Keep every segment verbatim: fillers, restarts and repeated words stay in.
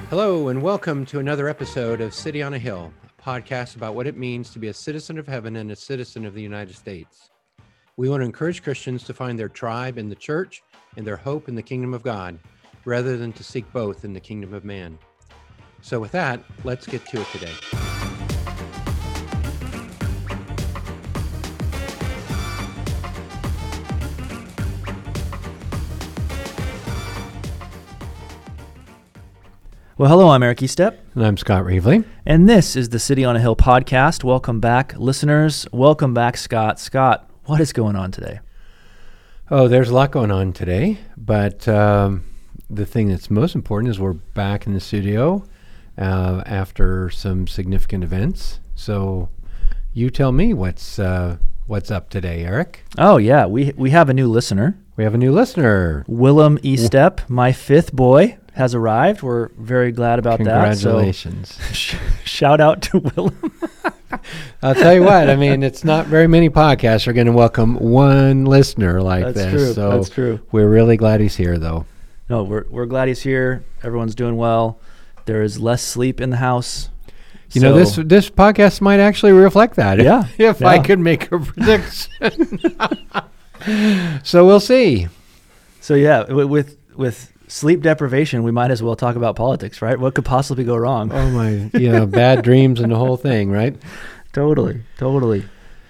Hello, and welcome to another episode of City on a Hill, a podcast about what it means to be a citizen of heaven and a citizen of the United States. We want to encourage Christians to find their tribe in the church and their hope in the kingdom of God, rather than to seek both in the kingdom of man. So with that, let's get to it today. Well, hello, I'm Eric Estep. And I'm Scott Reevely. And this is the City on a Hill podcast. Welcome back, listeners. Welcome back, Scott. Scott, what is going on today? Oh, there's a lot going on today, but um, the thing that's most important is we're back in the studio uh, after some significant events. So you tell me what's uh, what's up today, Eric. Oh, yeah, we we have a new listener. We have a new listener. Willem Estep, my fifth boy, has arrived. We're very glad about Congratulations. that. Congratulations. So, shout out to Willem. I'll tell you what, I mean, it's not very many podcasts are going to welcome one listener like That's this. True. So That's true. We're really glad he's here, though. No, we're we're glad he's here. Everyone's doing well. There is less sleep in the house. You so, know, this this podcast might actually reflect that. Yeah. If yeah. I could make a prediction. So we'll see. So yeah, w- with with sleep deprivation, we might as well talk about politics, right? What could possibly go wrong? Oh my, you know, bad dreams and the whole thing, right? Totally, totally.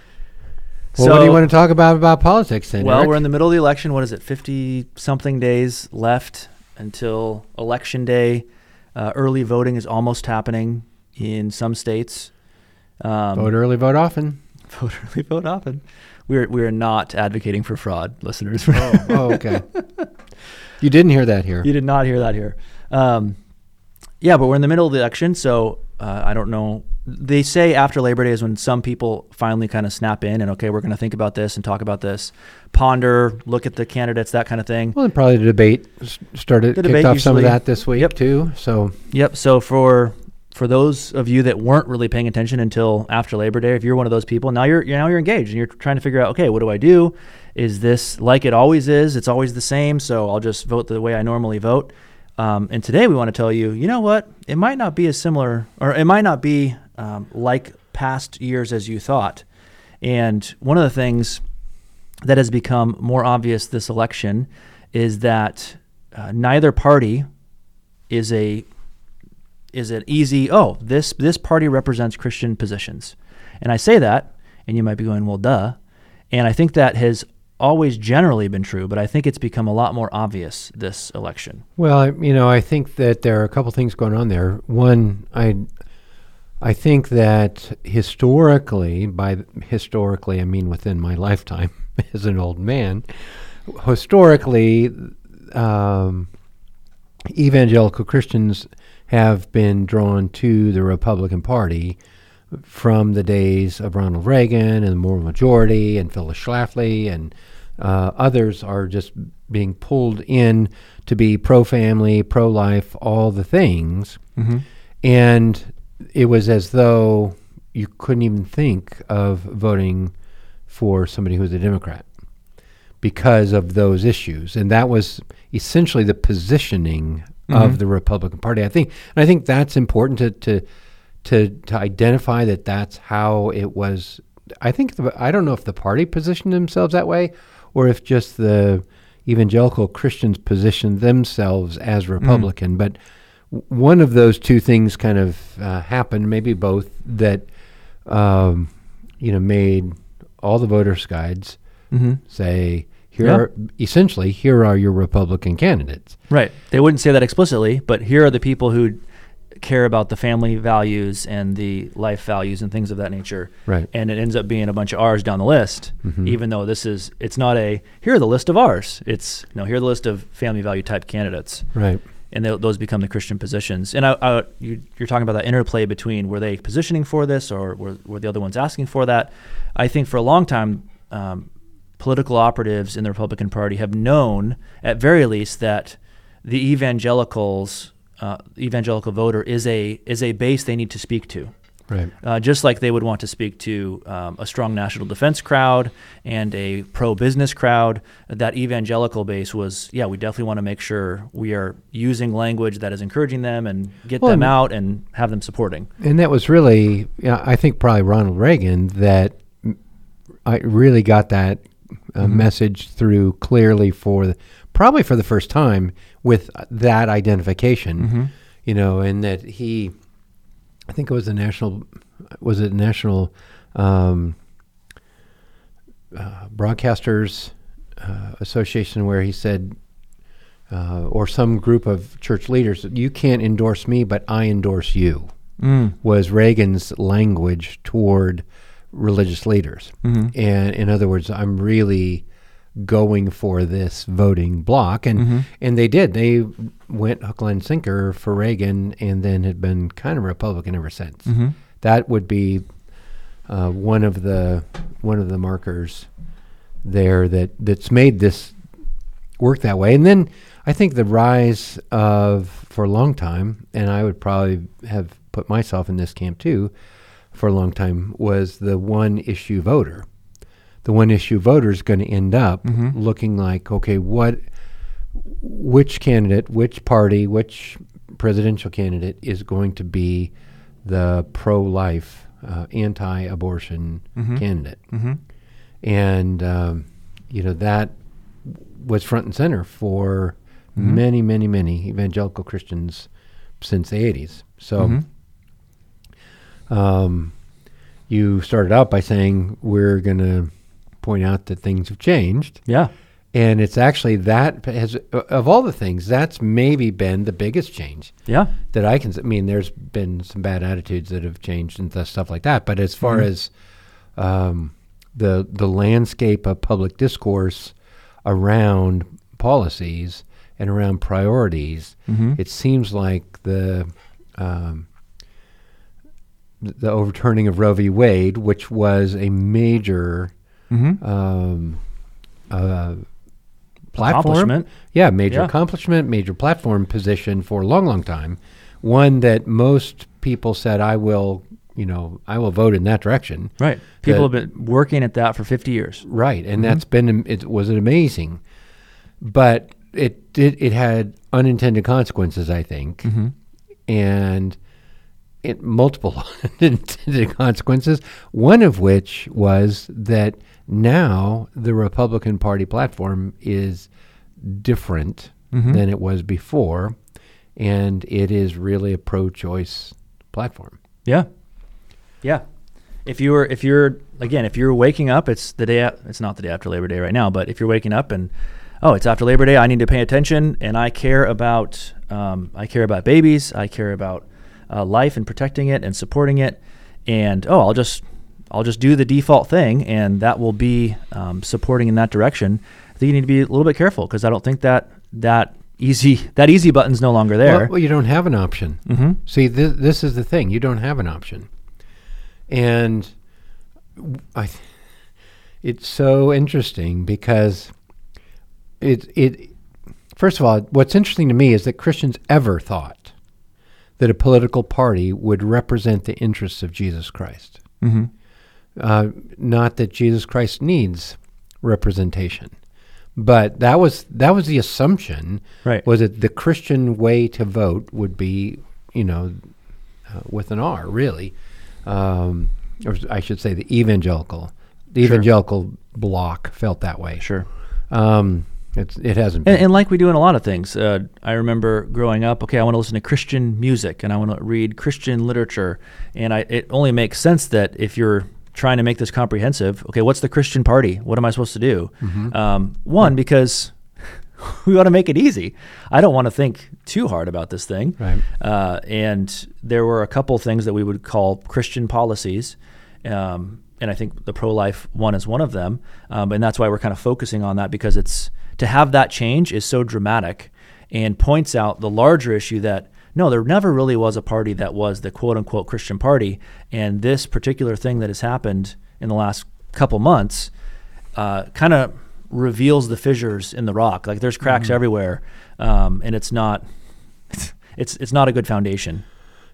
Well, so, what do you want to talk about about politics then, Well, Eric? we're in the middle of the election. What is it, fifty-something days left until Election Day. Uh, early voting is almost happening in some states. Um, Vote early, vote often. Vote early, vote often. We're we're not advocating for fraud, listeners. Oh, oh okay. You didn't hear that here. You did not hear that here. Um, yeah, but we're in the middle of the election, so uh, I don't know. They say after Labor Day is when some people finally kind of snap in and, okay, we're going to think about this and talk about this, ponder, look at the candidates, that kind of thing. Well, and probably the debate s- started, The kicked debate off some of usually- that this week, Yep. too. So, Yep, so for for those of you that weren't really paying attention until after Labor Day, if you're one of those people, now you're, you're now you're engaged and you're trying to figure out, okay, what do I do? Is this like it always is? It's always the same, so I'll just vote the way I normally vote. Um, and today we want to tell you, you know what? It might not be as similar, or it might not be um, like past years as you thought. And one of the things that has become more obvious this election is that uh, neither party is a is an easy, oh, this this party represents Christian positions. And I say that, and you might be going, well, duh. And I think that has always generally been true, but I think it's become a lot more obvious this election. well, I- you know, I think that there are a couple things going on there. One, I I think that historically, by historically, I mean within my lifetime as an old man, historically, um, evangelical Christians have been drawn to the Republican Party from the days of Ronald Reagan and the moral majority and Phyllis Schlafly, and uh, others are just being pulled in to be pro-family, pro-life, all the things. Mm-hmm. And it was as though you couldn't even think of voting for somebody who was a Democrat because of those issues. And that was essentially the positioning Mm-hmm. of the Republican Party. I think, and I think that's important to to to, to identify that that's how it was. I think the, I don't know if the party positioned themselves that way, or if just the evangelical Christians positioned themselves as Republican. Mm. But w- one of those two things kind of uh, happened, maybe both, that um, you know made all the voters' guides Mm-hmm. say, Here Yeah. are essentially here are your Republican candidates. Right. They wouldn't say that explicitly, but here are the people who care about the family values and the life values and things of that nature. Right. And it ends up being a bunch of R's down the list, Mhm. even though this is, it's not a, here are the list of R's. It's, you know, here are the list of family value type candidates. Right. And th- those become the Christian positions. And I, I, you, you're talking about that interplay between were they positioning for this or were, were the other ones asking for that? I think for a long time, um, political operatives in the Republican Party have known, at very least, that the evangelicals, uh, evangelical voter, is a is a base they need to speak to. Right. Uh, just like they would want to speak to um, a strong national defense crowd and a pro-business crowd, that evangelical base was, yeah, we definitely want to make sure we are using language that is encouraging them and get Well, them and- out and have them supporting. And that was really, yeah, I think probably Ronald Reagan that m- I really got that uh, Mhm. message through clearly for the, probably for the first time with that identification, Mm-hmm. you know, and that he, I think it was the national, was it national um, uh, broadcasters uh, association where he said, uh, or some group of church leaders, you can't endorse me, but I endorse you. Mm. Was Reagan's language toward religious leaders. Mm-hmm. And in other words, I'm really going for this voting block. And Mhm. and they did. They went hook, line, sinker for Reagan and then had been kind of Republican ever since. Mm-hmm. That would be uh, one of the one of the markers there that, that's made this work that way. And then I think the rise of, for a long time, and I would probably have put myself in this camp too, for a long time, was the one issue voter. The one issue voter is going to end up Mhm. looking like, okay, what, which candidate, which party, which presidential candidate is going to be the pro-life, uh, anti-abortion Mhm. candidate? Mm-hmm. And, um, you know, that was front and center for Mhm. many, many, many evangelical Christians since the eighties. So Mhm. um, you started out by saying we're going to point out that things have changed. Yeah. And it's actually that has, of all the things, that's maybe been the biggest change Yeah. that I can, s- I mean, there's been some bad attitudes that have changed and th- stuff like that. But as far Mhm. as um, the the landscape of public discourse around policies and around priorities, Mm-hmm. it seems like the um, th- the overturning of Roe v. Wade, which was a major Mm-hmm. um, uh, platform, Accomplishment. yeah, major Yeah. accomplishment, major platform position for a long, long time. One that most people said, I will, you know, I will vote in that direction. Right. People That- have been working at that for fifty years. Right. And Mhm. that's been, am- it was amazing. But it did, it had unintended consequences, I think. Mm-hmm. And it multiple unintended consequences, one of which was that now the Republican Party platform is different Mhm. than it was before, and it is really a pro-choice platform. Yeah. Yeah. If you were, if you're, again, if you're waking up, it's the day, a- it's not the day after Labor Day right now, but if you're waking up and, oh, it's after Labor Day, I need to pay attention and I care about, um, I care about babies. I care about uh, life and protecting it and supporting it. And, oh, I'll just, I'll just do the default thing and that will be um, supporting in that direction. I think you need to be a little bit careful because I don't think that, that easy, that easy button's no longer there. Well, well, you don't have an option. Mm-hmm. See, this, this is the thing. You don't have an option. And w- I th- it's so interesting because it, it, first of all, what's interesting to me is that Christians ever thought that a political party would represent the interests of Jesus Christ. Mm-hmm. Uh, not that Jesus Christ needs representation, but that was that was the assumption. Right. Was that the Christian way to vote would be, you know, uh, with an R, really, um, or I should say the evangelical, the Sure. evangelical bloc felt that way. Sure. Um, it's, it hasn't been. And, and like we do in a lot of things, uh, I remember growing up, okay, I want to listen to Christian music and I want to read Christian literature. And I, it only makes sense that if you're trying to make this comprehensive, okay, what's the Christian party? What am I supposed to do? Mhm. Um, one, because we want to make it easy. I don't want to think too hard about this thing. Right. Uh, and there were a couple things that we would call Christian policies. Um, and I think the pro-life one is one of them. Um, and that's why we're kind of focusing on that because it's, to have that change is so dramatic and points out the larger issue that no, there never really was a party that was the quote unquote Christian party. And this particular thing that has happened in the last couple months uh, kind of reveals the fissures in the rock. Like there's cracks Mm-hmm. everywhere. Um, and it's not, it's, it's not a good foundation.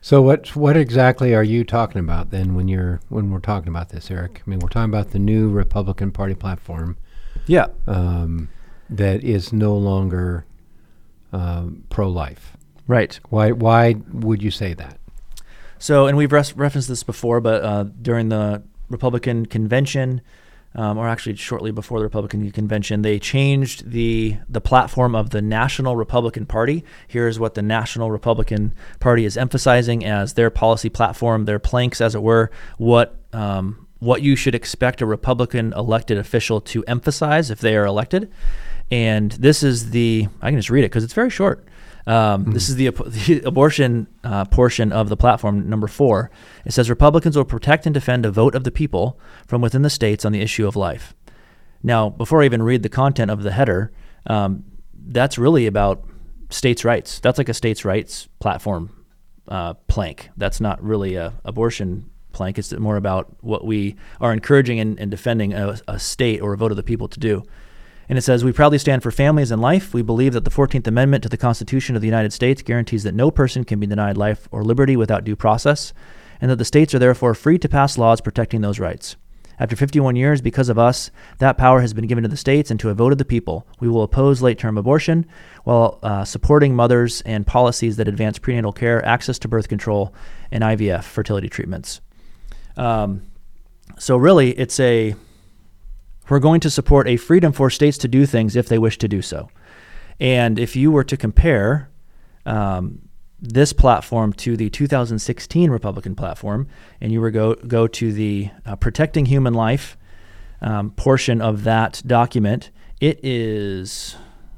So what what exactly are you talking about then when you're when we're talking about this, Eric? I mean, we're talking about the new Republican Party platform. Yeah. Um, that is no longer um, pro-life. Right. Why why would you say that? So, and we've res- referenced this before, but uh, during the Republican convention, um, or actually shortly before the Republican convention, they changed the the platform of the National Republican Party. Here's what the National Republican Party is emphasizing as their policy platform, their planks, as it were, what um, what you should expect a Republican elected official to emphasize if they are elected. And this is the, I can just read it because it's very short. Um, mm-hmm. This is the, the abortion uh, portion of the platform, number four. It says Republicans will protect and defend a vote of the people from within the states on the issue of life. Now, before I even read the content of the header, um, that's really about states' rights. That's like a states' rights platform uh, plank. That's not really a abortion plank. It's more about what we are encouraging and, and defending a, a state or a vote of the people to do. And it says, we proudly stand for families and life. We believe that the fourteenth Amendment to the Constitution of the United States guarantees that no person can be denied life or liberty without due process, and that the states are therefore free to pass laws protecting those rights. After fifty-one years, because of us, that power has been given to the states and to a vote of the people. We will oppose late-term abortion while uh, supporting mothers and policies that advance prenatal care, access to birth control, and I V F fertility treatments. Um, so really, it's a... We're going to support a freedom for states to do things if they wish to do so. And if you were to compare um, this platform to the two thousand sixteen Republican platform, and you were go go to the uh, Protecting Human Life um, portion of that document, it is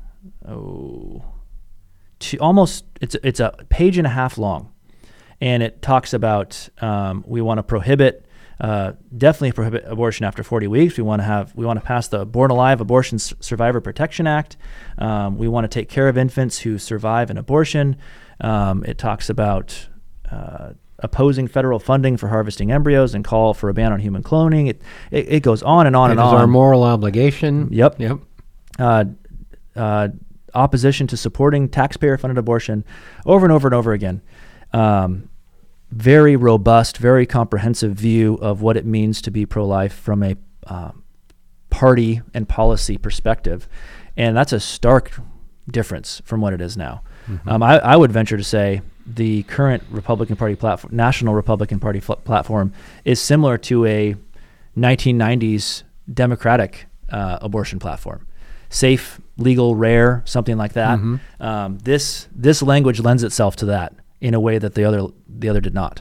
oh, two, almost it's it's a page and a half long, and it talks about um, we want to prohibit. Uh, definitely prohibit abortion after forty weeks. We want to have, we want to pass the Born Alive Abortion S- Survivor Protection Act. Um, we want to take care of infants who survive an abortion. Um, it talks about uh, opposing federal funding for harvesting embryos and call for a ban on human cloning. It it, it goes on and on it and is on. Our moral obligation. Yep. Yep. Uh, uh, opposition to supporting taxpayer-funded abortion, over and over and over again. Um, very robust, very comprehensive view of what it means to be pro-life from a uh, party and policy perspective. And that's a stark difference from what it is now. Mm-hmm. Um, I, I would venture to say the current Republican Party platform, National Republican Party fl- platform is similar to a nineteen nineties Democratic uh, abortion platform. Safe, legal, rare, something like that. Mm-hmm. Um, this this language lends itself to that in a way that the other the other did not.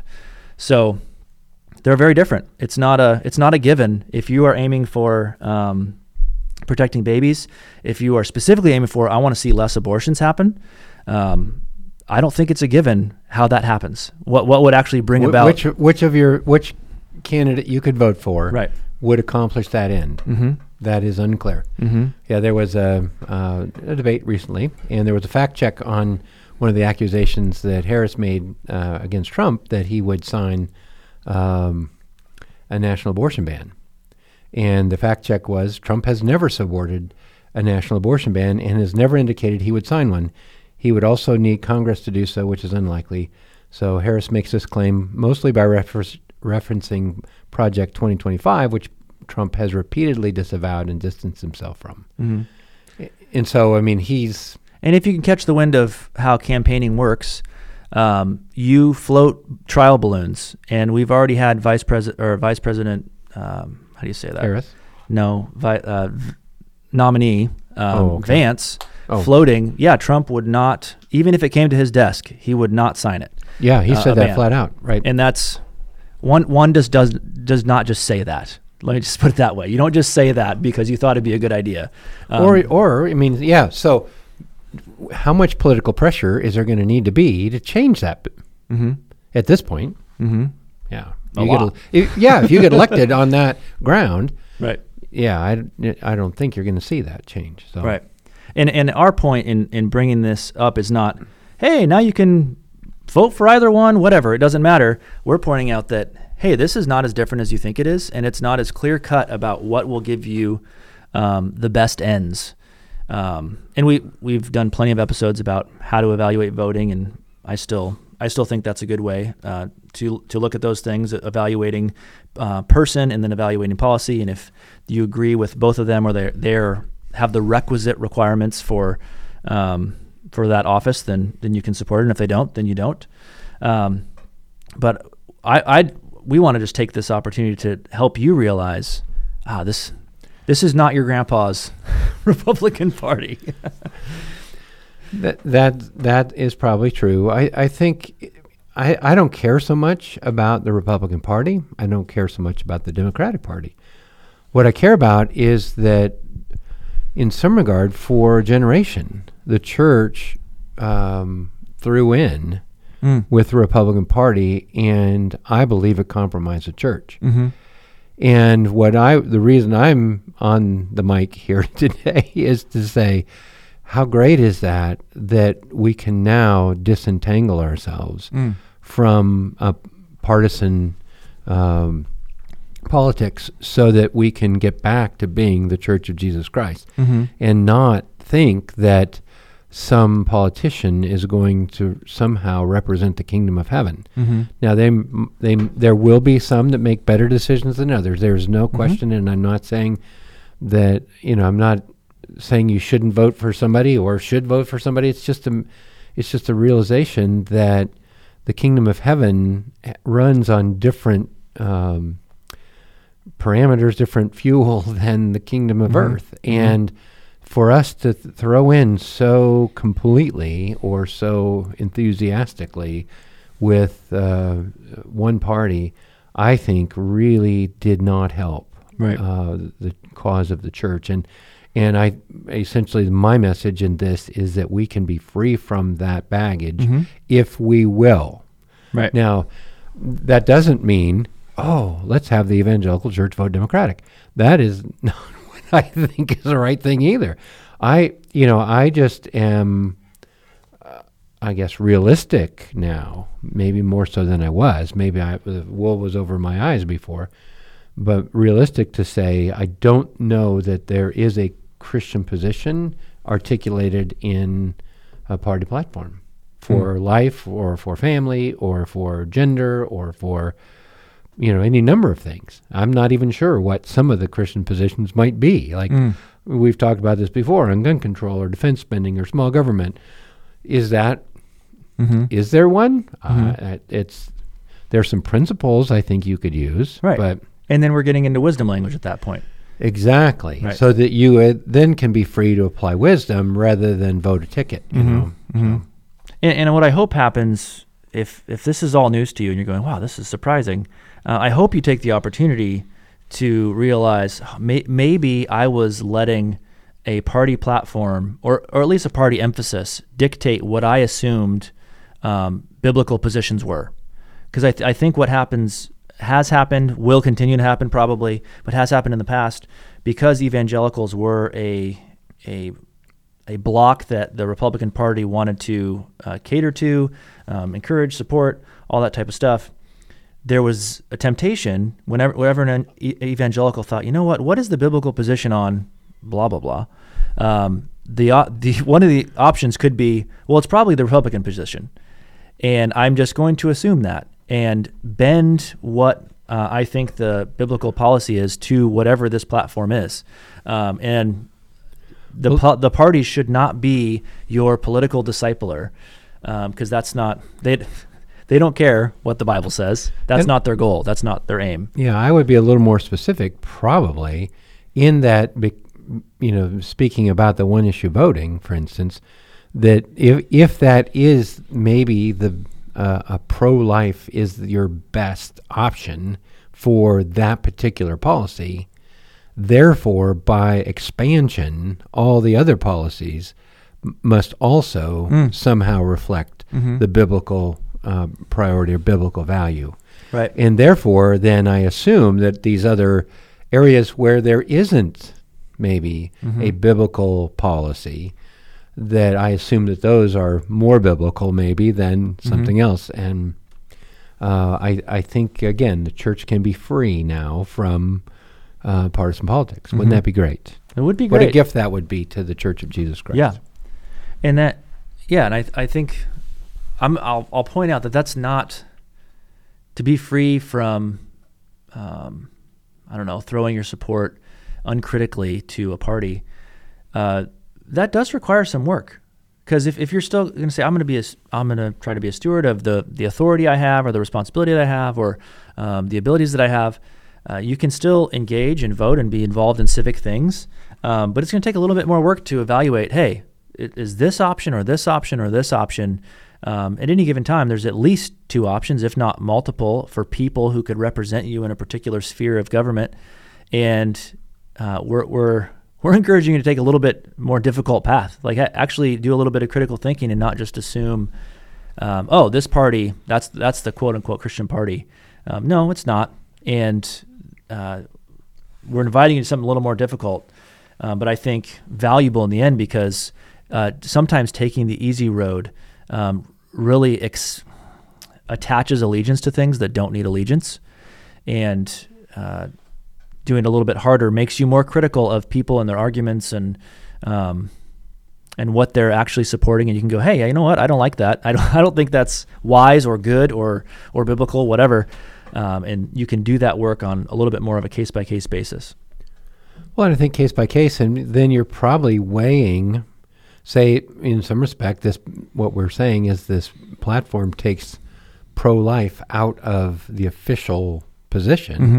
So they're very different. It's not a it's not a given. If you are aiming for um, protecting babies, if you are specifically aiming for, I want to see less abortions happen, um, I don't think it's a given how that happens. What what would actually bring Wh- about which which of your which candidate you could vote for right. would accomplish that end? Mm-hmm. That is unclear. Mm-hmm. Yeah, there was a, uh, a debate recently, and there was a fact check on one of the accusations that Harris made uh, against Trump that he would sign um, a national abortion ban. And the fact check was Trump has never supported a national abortion ban and has never indicated he would sign one. He would also need Congress to do so, which is unlikely. So Harris makes this claim mostly by refer- referencing Project twenty twenty-five, which Trump has repeatedly disavowed and distanced himself from. Mm-hmm. And so, I mean, he's... And if you can catch the wind of how campaigning works, um, you float trial balloons, and we've already had Vice President or Vice President. Um, how do you say that? Harris. No, vi- uh, v- nominee um, oh, okay. Vance oh. floating. Yeah, Trump would not, even if it came to his desk, he would not sign it. Yeah, he uh, said that ban. flat out, right? And that's one. One just does does not just say that. Let me just put it that way. You don't just say that because you thought it'd be a good idea. Um, or, or I mean, yeah. So. How much political pressure is there going to need to be to change that mm-hmm. at this point? Mm-hmm. Yeah. A you lot. Get, if, yeah, if you get elected on that ground, right? Yeah, I, I don't think you're going to see that change. So. Right. And and our point in, in bringing this up is not, hey, now you can vote for either one, whatever. It doesn't matter. We're pointing out that, hey, this is not as different as you think it is, and it's not as clear cut about what will give you um, the best ends. Um, and we, we've done plenty of episodes about how to evaluate voting, and I still I still think that's a good way uh, to to look at those things, evaluating uh, person and then evaluating policy. And if you agree with both of them, or they they have the requisite requirements for um, for that office, then then you can support it. And if they don't, then you don't. Um, but I I we want to just take this opportunity to help you realize, ah, this this is not your grandpa's Republican Party. That that that is probably true. I, I think I, I don't care so much about the Republican Party. I don't care so much about the Democratic Party. What I care about is that, in some regard, for a generation, the church um, threw in mm. with the Republican Party, and I believe it compromised the church. Mm-hmm. And what I the reason I'm on the mic here today is to say, how great is that, that we can now disentangle ourselves mm. from a partisan um, politics so that we can get back to being the Church of Jesus Christ mm-hmm. and not think that some politician is going to somehow represent the kingdom of heaven. Mm-hmm. Now, they, they, there will be some that make better decisions than others. There's no mm-hmm. question, and I'm not saying that, you know, I'm not saying you shouldn't vote for somebody or should vote for somebody. It's just a, it's just a realization that the kingdom of heaven runs on different um, parameters, different fuel than the kingdom of mm-hmm. earth. Mm-hmm. And for us to th- throw in so completely or so enthusiastically with uh, one party, I think really did not help right. uh, the cause of the church. And And I essentially, my message in this is that we can be free from that baggage mm-hmm. if we will. Right. Now, that doesn't mean, oh, let's have the evangelical church vote Democratic. That is not what I think is the right thing either. I, you know, I just am, uh, I guess, realistic now, maybe more so than I was. Maybe I, the wool was over my eyes before, but realistic to say, I don't know that there is a Christian position articulated in a party platform for mm. life or for family or for gender or for, you know, any number of things. I'm not even sure what some of the Christian positions might be. Like mm. we've talked about this before on gun control or defense spending or small government. Is that, mm-hmm. is there one? Mm-hmm. Uh, it's, there's some principles I think you could use. Right. But and then we're getting into wisdom language at that point. Exactly. Right. So that you uh, then can be free to apply wisdom rather than vote a ticket. You mm-hmm. know. Mm-hmm. So. And, and what I hope happens, if if this is all news to you and you're going, wow, this is surprising, uh, I hope you take the opportunity to realize oh, may, maybe I was letting a party platform or, or at least a party emphasis dictate what I assumed um, biblical positions were. Because I, th- I think what happens has happened, will continue to happen probably, but has happened in the past because evangelicals were a a a block that the Republican Party wanted to uh, cater to, um, encourage, support, all that type of stuff. There was a temptation whenever, whenever an e- evangelical thought, you know what, what is the biblical position on blah, blah, blah? Um, the, uh, the one of the options could be, well, it's probably the Republican position. And I'm just going to assume that and bend what uh, I think the biblical policy is to whatever this platform is. Um, and the well, po- the party should not be your political discipler, because um, that's not, they they don't care what the Bible says. That's not their goal. That's not their aim. Yeah, I would be a little more specific probably in that, you know, speaking about the one issue voting, for instance, that if if that is maybe the uh, a pro-life is your best option for that particular policy, therefore, by expansion, all the other policies m- must also mm. somehow reflect mm-hmm. the biblical uh, priority or biblical value. Right. And therefore, then I assume that these other areas where there isn't maybe mm-hmm. a biblical policy, that I assume that those are more biblical maybe than something mm-hmm. else. And uh, I, I think, again, the church can be free now from uh, partisan politics. Mm-hmm. Wouldn't that be great? It would be great. What a gift that would be to the Church of Jesus Christ. Yeah. And that, yeah, and I I think I'm, I'll, I'll point out that that's not to be free from, um, I don't know, throwing your support uncritically to a party. Uh, that does require some work. Because if, if you're still going to say, I'm going to be a, I'm going to try to be a steward of the, the authority I have or the responsibility that I have or um, the abilities that I have, uh, you can still engage and vote and be involved in civic things. Um, but it's going to take a little bit more work to evaluate, hey, is this option or this option or this option? Um, at any given time, there's at least two options, if not multiple, for people who could represent you in a particular sphere of government. And uh, we're, we're, we're encouraging you to take a little bit more difficult path, like actually do a little bit of critical thinking and not just assume, um, oh, this party, that's that's the quote unquote Christian party. Um, no, it's not. And uh, we're inviting you to something a little more difficult, uh, but I think valuable in the end because uh, sometimes taking the easy road um, really ex- attaches allegiance to things that don't need allegiance. And uh, doing it a little bit harder makes you more critical of people and their arguments and um, and what they're actually supporting. And you can go, hey, you know what? I don't like that. I don't I don't think that's wise or good or or biblical, whatever. Um, and you can do that work on a little bit more of a case-by-case basis. Well, and I think case by case, and then you're probably weighing, say, in some respect, this what we're saying is this platform takes pro-life out of the official position. Mm-hmm.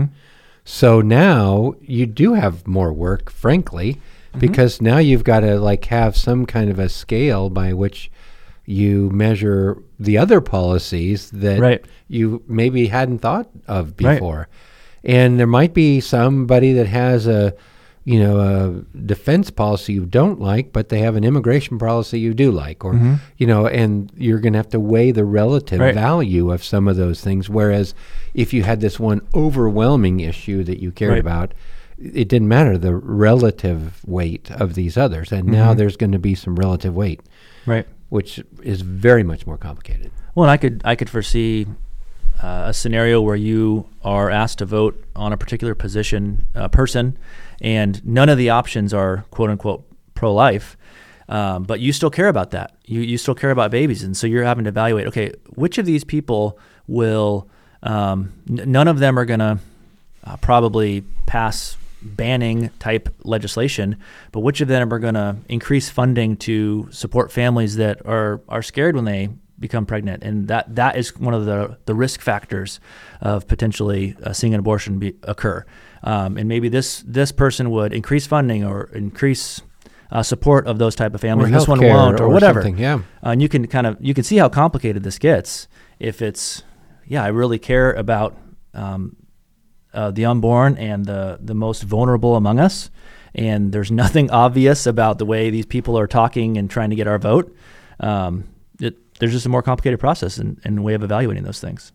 So now you do have more work, frankly, mm-hmm. because now you've got to like have some kind of a scale by which you measure the other policies that right. you maybe hadn't thought of before. Right. And there might be somebody that has a, you know, a defense policy you don't like, but they have an immigration policy you do like, or, mm-hmm. you know, and you're going to have to weigh the relative right. value of some of those things. Whereas if you had this one overwhelming issue that you cared right. about, it didn't matter the relative weight of these others. And mm-hmm. now there's going to be some relative weight, right, which is very much more complicated. Well, and I could, I could foresee uh, a scenario where you are asked to vote on a particular position, uh, person, and none of the options are quote unquote pro-life, um, but you still care about that. You you still care about babies, and so you're having to evaluate. Okay, which of these people will? Um, n- none of them are going to uh, probably pass banning type legislation, but which of them are going to increase funding to support families that are are scared when they become pregnant, and that that is one of the the risk factors of potentially uh, seeing an abortion be, occur. Um, and maybe this this person would increase funding or increase uh, support of those type of families. This one won't, or, or whatever. Yeah, uh, and you can kind of you can see how complicated this gets if it's yeah I really care about um, uh, the unborn and the the most vulnerable among us, and there's nothing obvious about the way these people are talking and trying to get our vote. Um, it, there's just a more complicated process and, and way of evaluating those things.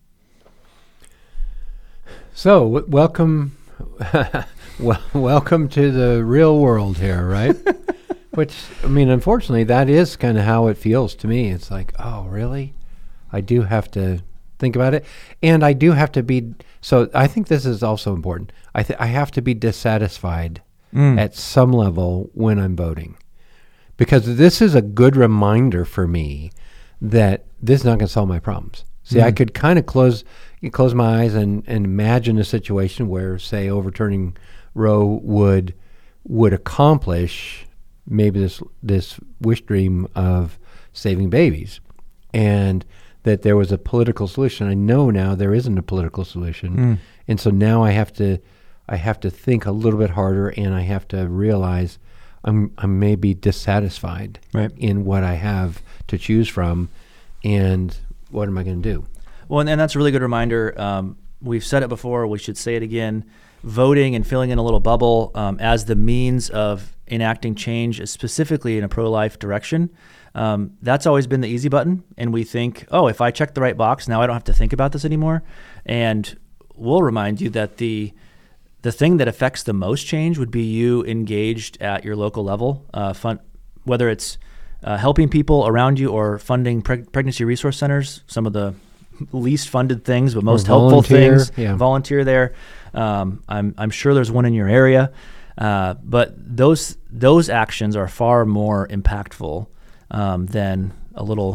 So w- welcome. well, welcome to the real world here, right? Which, I mean, unfortunately, that is kind of how it feels to me. It's like, oh, really? I do have to think about it. And I do have to be, so I think this is also important. I th- I have to be dissatisfied mm. at some level when I'm voting. Because this is a good reminder for me that this is not going to solve my problems. See, mm. I could kind of close you close my eyes and, and imagine a situation where, say, overturning Roe would would accomplish maybe this this wish dream of saving babies, and that there was a political solution. I know now there isn't a political solution, mm. and so now I have to I have to think a little bit harder, and I have to realize I'm I'm maybe dissatisfied right. in what I have to choose from, and what am I going to do? Well, and, and that's a really good reminder. Um, we've said it before. We should say it again. Voting and filling in a little bubble um, as the means of enacting change, specifically in a pro-life direction, um, that's always been the easy button. And we think, oh, if I check the right box, now I don't have to think about this anymore. And we'll remind you that the the thing that affects the most change would be you engaged at your local level, uh, fun, whether it's uh, helping people around you or funding preg- pregnancy resource centers, some of the least funded things, but most helpful things. Yeah. Volunteer there. Um, I'm I'm sure there's one in your area, uh, but those those actions are far more impactful um, than a little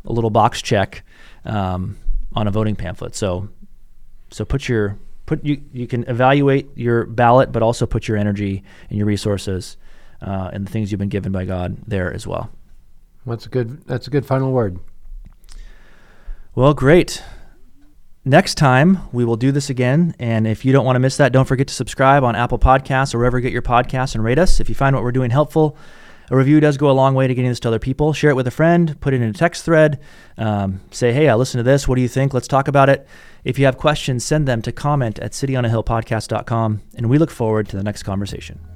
a little box check um, on a voting pamphlet. So, so put your put you you can evaluate your ballot, but also put your energy and your resources uh, and the things you've been given by God there as well. That's a good. That's a good final word. Well, great. Next time, we will do this again. And if you don't want to miss that, don't forget to subscribe on Apple Podcasts or wherever you get your podcasts and rate us. If you find what we're doing helpful, a review does go a long way to getting this to other people. Share it with a friend, put it in a text thread, um, say, hey, I listened to this. What do you think? Let's talk about it. If you have questions, send them to comment at city on a hill podcast dot com. And we look forward to the next conversation.